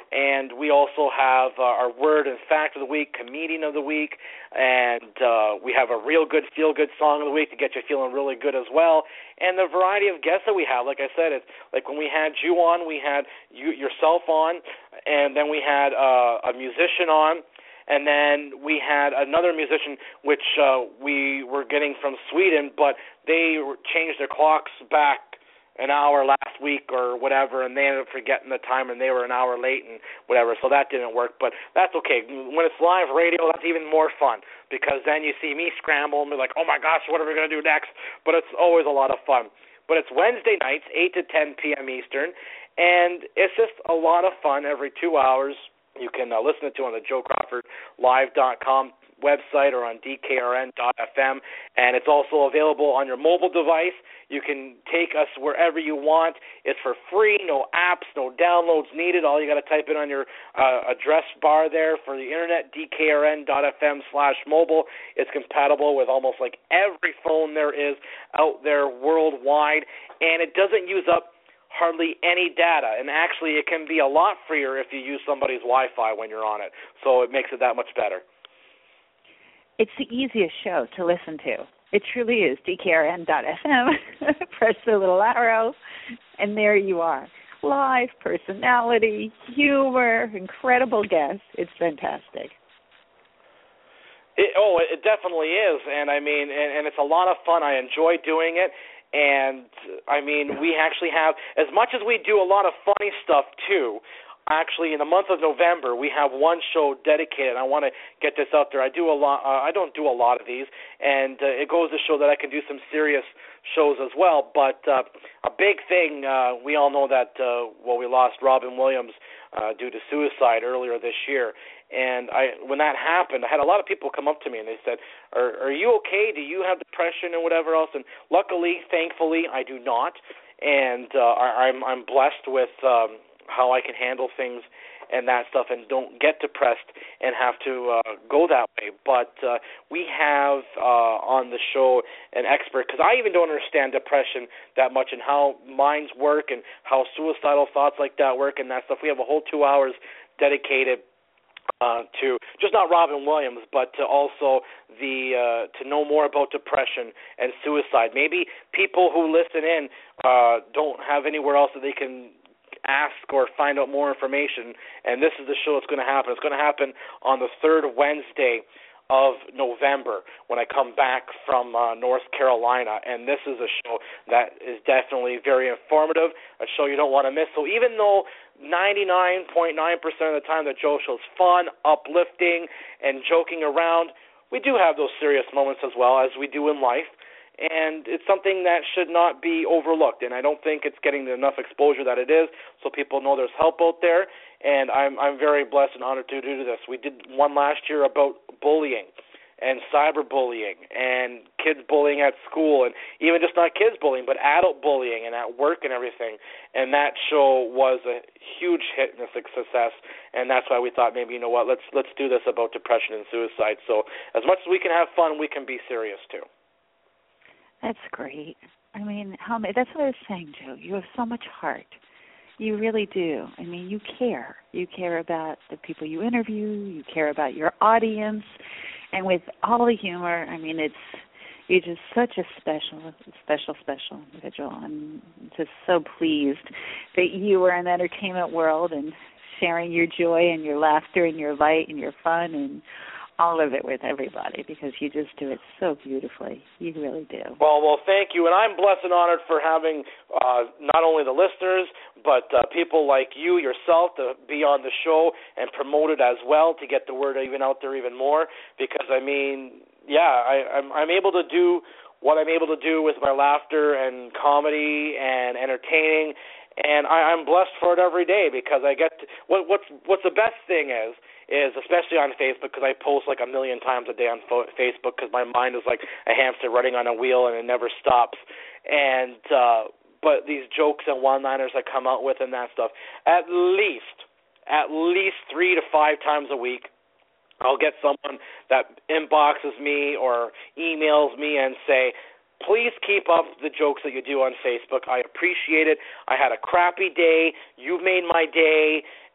And we also have our word and fact of the week, comedian of the week, and we have a real good feel-good song of the week to get you feeling really good as well. And the variety of guests that we have, like I said, it's like when we had you on, we had yourself on, and then we had a musician on, and then we had another musician, which we were getting from Sweden, but they changed their clocks back an hour last week or whatever, and they ended up forgetting the time, and they were an hour late and whatever, so that didn't work. But that's okay. When it's live radio, that's even more fun, because then you see me scramble and be like, oh my gosh, what are we going to do next? But it's always a lot of fun. But it's Wednesday nights, 8 to 10 p.m. Eastern, and it's just a lot of fun every 2 hours. You can listen to it on the JoeCrawfordLive.com website or on DKRN.FM, and it's also available on your mobile device. You can take us wherever you want. It's for free, no apps, no downloads needed. All you got to type in on your address bar there for the internet, DKRN.FM/mobile. It's compatible with almost like every phone there is out there worldwide, and it doesn't use up hardly any data, and actually it can be a lot freer if you use somebody's Wi-Fi when you're on it, so it makes it that much better. It's the easiest show to listen to. It truly is. DKRN.FM. Press the little arrow, and there you are. Live, personality, humor, incredible guests. It's fantastic. It definitely is, and I mean, and it's a lot of fun. I enjoy doing it. And, I mean, we actually have, as much as we do a lot of funny stuff, too, actually in the month of November, we have one show dedicated. I want to get this out there. I don't do a lot of these, and it goes to show that I can do some serious shows as well. But a big thing, we all know that, we lost Robin Williams due to suicide earlier this year. And when that happened, I had a lot of people come up to me and they said, are you okay? Do you have depression and whatever else? And luckily, thankfully, I do not. And I'm blessed with how I can handle things and that stuff and don't get depressed and have to go that way. But we have on the show an expert, because I even don't understand depression that much and how minds work and how suicidal thoughts like that work and that stuff. We have a whole 2 hours dedicated to just not Robin Williams, but to also to know more about depression and suicide. Maybe people who listen in don't have anywhere else that they can ask or find out more information, and this is the show that's going to happen. It's going to happen on the third Wednesday of November when I come back from North Carolina, and this is a show that is definitely very informative, a show you don't want to miss. So even though 99.9% of the time the Joe Show's fun, uplifting, and joking around, we do have those serious moments as well, as we do in life, and it's something that should not be overlooked, and I don't think it's getting enough exposure that it is, so people know there's help out there, and I'm very blessed and honored to do this. We did one last year about bullying and cyberbullying and kids bullying at school, and even just not kids bullying, but adult bullying and at work and everything. And that show was a huge hit and a success, and that's why we thought maybe, you know what, let's do this about depression and suicide. So as much as we can have fun, we can be serious too. That's great. I mean, that's what I was saying, Joe. You have so much heart. You really do. I mean, you care. You care about the people you interview. You care about your audience. And with all the humor, I mean, you're just such a special individual. I'm just so pleased that you are in the entertainment world and sharing your joy and your laughter and your light and your fun and all of it with everybody, because you just do it so beautifully. You really do. Well, thank you. And I'm blessed and honored for having not only the listeners, but people like you yourself to be on the show and promote it as well, to get the word even out there even more. Because, I mean, I'm able to do what I'm able to do with my laughter and comedy and entertaining, and I'm blessed for it every day, because I get to, what's the best thing is especially on Facebook, because I post like 1 million times a day on Facebook, because my mind is like a hamster running on a wheel and it never stops. And but these jokes and one-liners I come out with and that stuff, at least 3 to 5 times a week, I'll get someone that inboxes me or emails me and say, please keep up the jokes that you do on Facebook. I appreciate it. I had a crappy day. You made my day.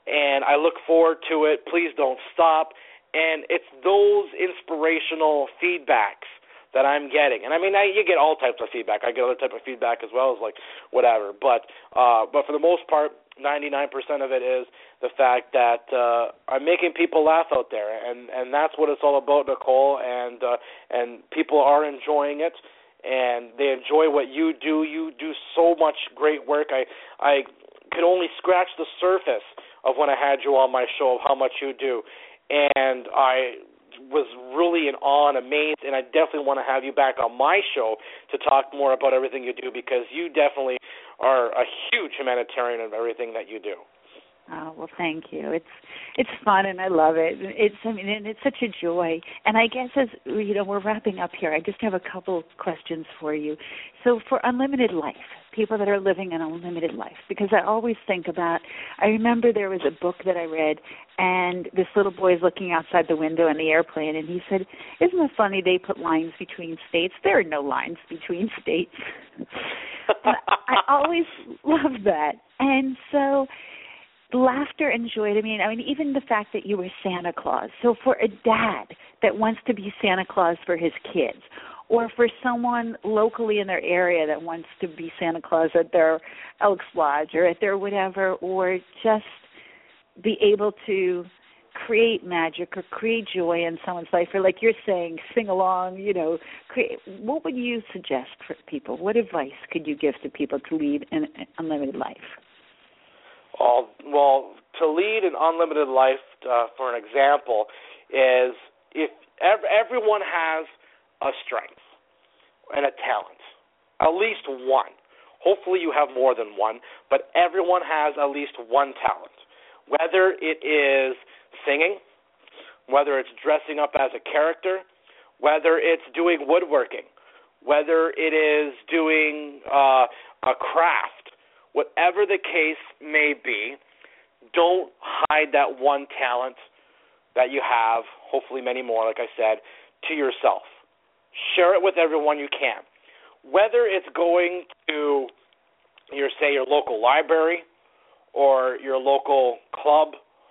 and I look forward to it. Please don't stop. And it's those inspirational feedbacks that I'm getting. And I mean, you get all types of feedback. I get other type of feedback as well, as like whatever. But for the most part, 99% of it is the fact that I'm making people laugh out there, and that's what it's all about, Nicole. And people are enjoying it, and they enjoy what you do. You do so much great work. I could only scratch the surface of when I had you on my show of how much you do, and I was really in awe and amazed, and I definitely want to have you back on my show to talk more about everything you do, because you definitely are a huge humanitarian of everything that you do. Oh, well, thank you. It's fun, and I love it. And it's such a joy. And I guess as we're wrapping up here, I just have a couple questions for you. So for unlimited life, people that are living an unlimited life, because I always think about, I remember there was a book that I read, and this little boy is looking outside the window in the airplane, and he said, "Isn't it funny they put lines between states? There are no lines between states." I always love that. And so laughter and joy to me, I mean, even the fact that you were Santa Claus. So for a dad that wants to be Santa Claus for his kids, or for someone locally in their area that wants to be Santa Claus at their Elks Lodge or at their whatever, or just be able to create magic or create joy in someone's life, or like you're saying, sing along, what would you suggest for people? What advice could you give to people to lead an unlimited life? Well, to lead an unlimited life, for an example, is if everyone has a strength and a talent, at least one. Hopefully you have more than one, but everyone has at least one talent, whether it is singing, whether it's dressing up as a character, whether it's doing woodworking, whether it is doing a craft. Whatever the case may be, don't hide that one talent that you have, hopefully many more, like I said, to yourself. Share it with everyone you can. Whether it's going to your local library or your local club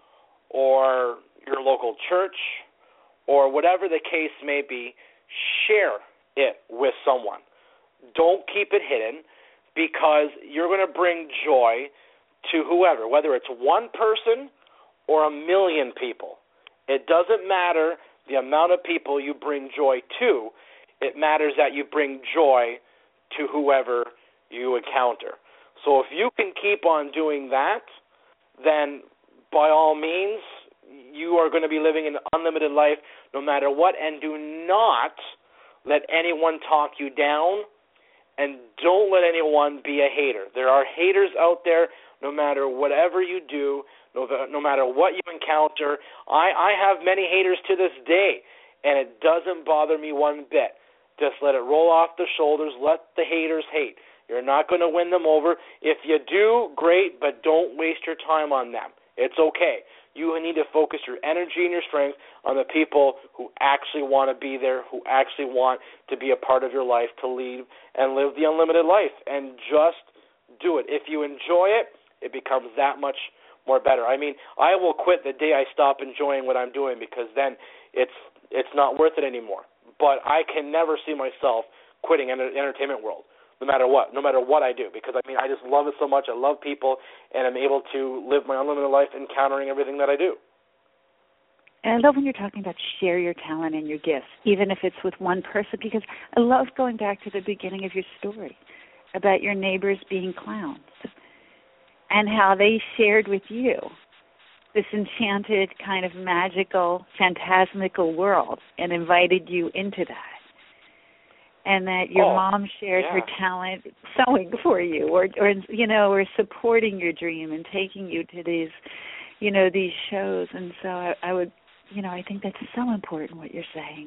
or your local church or whatever the case may be, share it with someone. Don't keep it hidden, because you're going to bring joy to whoever, whether it's one person or 1 million people. It doesn't matter the amount of people you bring joy to. It matters that you bring joy to whoever you encounter. So if you can keep on doing that, then by all means, you are going to be living an unlimited life no matter what, and do not let anyone talk you down. And don't let anyone be a hater. There are haters out there no matter whatever you do, no matter what you encounter. I have many haters to this day, and it doesn't bother me one bit. Just let it roll off the shoulders. Let the haters hate. You're not going to win them over. If you do, great, but don't waste your time on them. It's okay. You need to focus your energy and your strength on the people who actually want to be there, who actually want to be a part of your life, to lead and live the unlimited life. And just do it. If you enjoy it, it becomes that much more better. I mean, I will quit the day I stop enjoying what I'm doing, because then it's not worth it anymore. But I can never see myself quitting the entertainment world, no matter what I do, because I mean, I just love it so much. I love people, and I'm able to live my unlimited life encountering everything that I do. And I love when you're talking about share your talent and your gifts, even if it's with one person, because I love going back to the beginning of your story about your neighbors being clowns and how they shared with you this enchanted kind of magical, phantasmical world and invited you into that. And that your mom shared her talent sewing for you, or supporting your dream and taking you to these, these shows. And so I think that's so important what you're saying.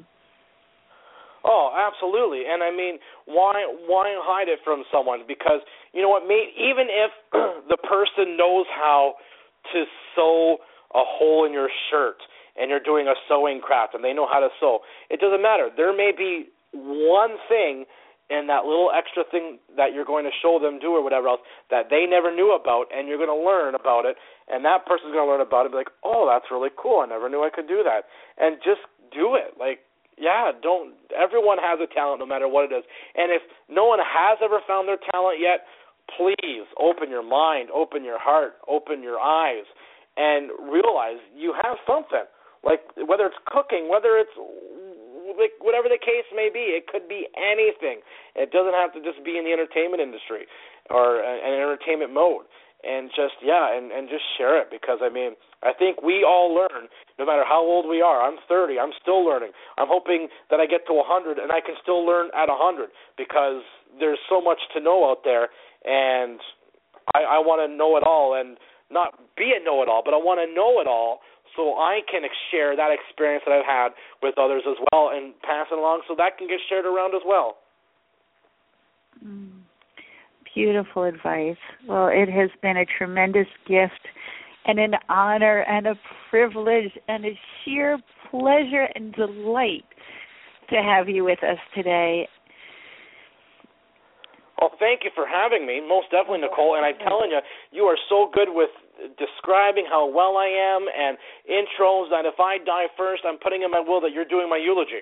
Oh, absolutely. And I mean, why hide it from someone? Because you know what, even if the person knows how to sew a hole in your shirt and you're doing a sewing craft and they know how to sew, it doesn't matter. There may be one thing and that little extra thing that you're going to show them do or whatever else that they never knew about, and you're going to learn about it, and that person's going to learn about it and be like, oh, that's really cool. I never knew I could do that. And just do it. Like, yeah, everyone has a talent no matter what it is. And if no one has ever found their talent yet, please open your mind, open your heart, open your eyes, and realize you have something. Like, whether it's cooking, whether it's like whatever the case may be, it could be anything. It doesn't have to just be in the entertainment industry or an entertainment mode. And just, and just share it, because, I mean, I think we all learn no matter how old we are. I'm 30. I'm still learning. I'm hoping that I get to 100 and I can still learn at 100, because there's so much to know out there, and I want to know it all, and not be a know-it-all, but I want to know it all so I can share that experience that I've had with others as well and pass it along so that can get shared around as well. Beautiful advice. Well, it has been a tremendous gift and an honor and a privilege and a sheer pleasure and delight to have you with us today. Well, thank you for having me, most definitely, Nicole. And I'm telling you, you are so good with describing how well I am and intros that if I die first, I'm putting in my will that you're doing my eulogy.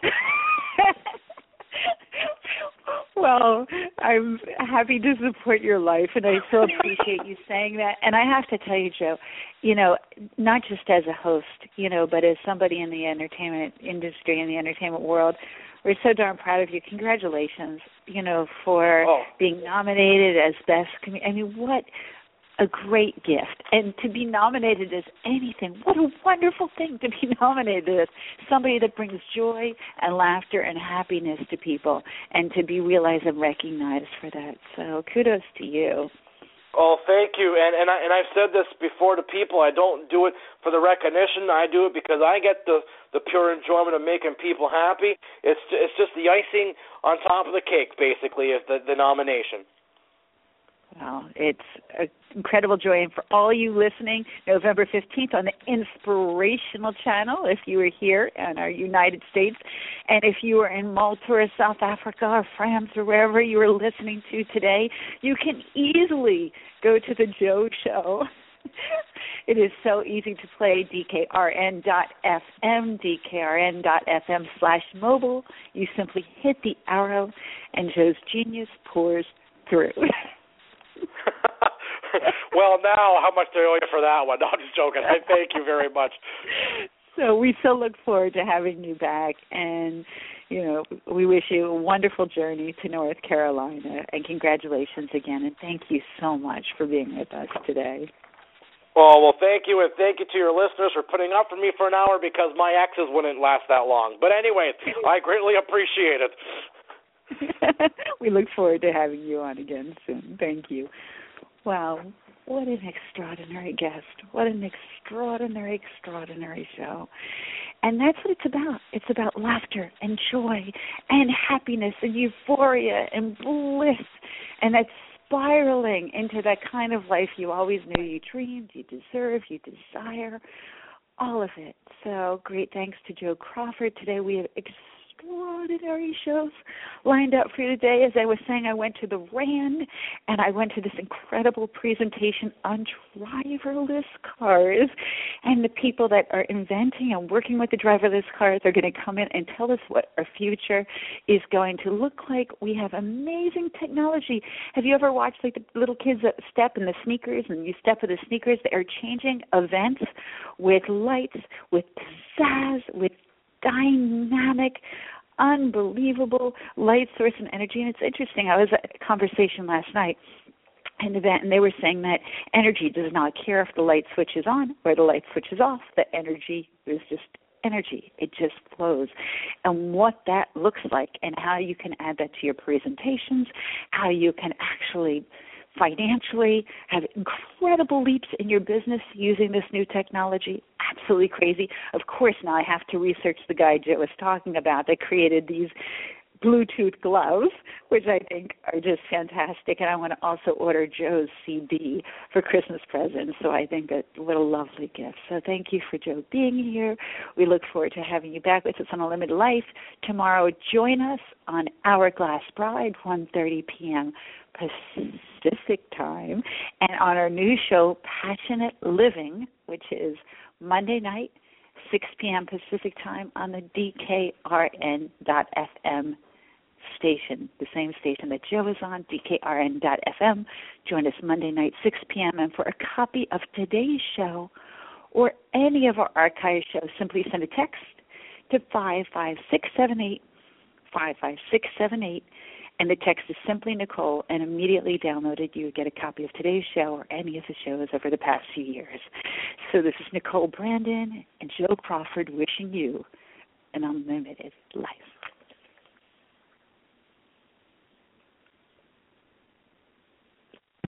Well, I'm happy to support your life, and I so appreciate you saying that. And I have to tell you, Joe, not just as a host, but as somebody in the entertainment industry, in the entertainment world, we're so darn proud of you. Congratulations, for being nominated as Best Comedian. I mean, what a great gift. And to be nominated as anything, what a wonderful thing to be nominated as somebody that brings joy and laughter and happiness to people, and to be realized and recognized for that. So kudos to you. Oh, thank you. And I've said this before to people. I don't do it for the recognition. I do it because I get the pure enjoyment of making people happy. It's just the icing on top of the cake, basically, is the nomination. Well, it's an incredible joy. And for all you listening, November 15th on the Inspirational Channel, if you are here in our United States, and if you are in Malta or South Africa or France or wherever you are listening to today, you can easily go to The Joe Show. It is so easy to play, DKRN.FM, DKRN.FM/mobile. You simply hit the arrow, and Joe's genius pours through. Well, now, how much do I owe you for that one? No, I'm just joking. I thank you very much. So we so look forward to having you back, and, we wish you a wonderful journey to North Carolina, and congratulations again, and thank you so much for being with us today. Oh, well, thank you, and thank you to your listeners for putting up for me for an hour, because my exes wouldn't last that long. But anyways, I greatly appreciate it. We look forward to having you on again soon. Thank you. Wow, what an extraordinary guest. What an extraordinary, extraordinary show. And that's what it's about. It's about laughter and joy and happiness and euphoria and bliss. And that's spiraling into that kind of life you always knew you dreamed, you deserve, you desire, all of it. So great thanks to Joe Crawford. Today we have extraordinary shows lined up for you today. As I was saying, I went to the RAND, and I went to this incredible presentation on driverless cars, and the people that are inventing and working with the driverless cars are going to come in and tell us what our future is going to look like. We have amazing technology. Have you ever watched the little kids that step in the sneakers, and you step in the sneakers? They are changing events with lights, with pizzazz, with dynamic, unbelievable light source and energy. And it's interesting. I was at a conversation last night, an event, and they were saying that energy does not care if the light switch is on or the light switch is off. The energy is just energy. It just flows. And what that looks like and how you can add that to your presentations, how you can actually financially have incredible leaps in your business using this new technology. Absolutely crazy. Of course, now I have to research the guy Joe was talking about that created these Bluetooth gloves, which I think are just fantastic. And I want to also order Joe's CD for Christmas presents. So I think what a lovely gift. So thank you for Joe being here. We look forward to having you back with us on Unlimited Life. Tomorrow, join us on Hourglass Bride, 1:30 p.m. Pacific time. And on our new show, Passionate Living, which is Monday night, 6 p.m. Pacific time on the DKRN.FM station, the same station that Joe is on, DKRN.FM. Join us Monday night, 6 p.m. And for a copy of today's show or any of our archive shows, simply send a text to 55678, 55678, and the text is simply Nicole, and immediately downloaded, you would get a copy of today's show or any of the shows over the past few years. So this is Nicole Brandon and Joe Crawford wishing you an unlimited life.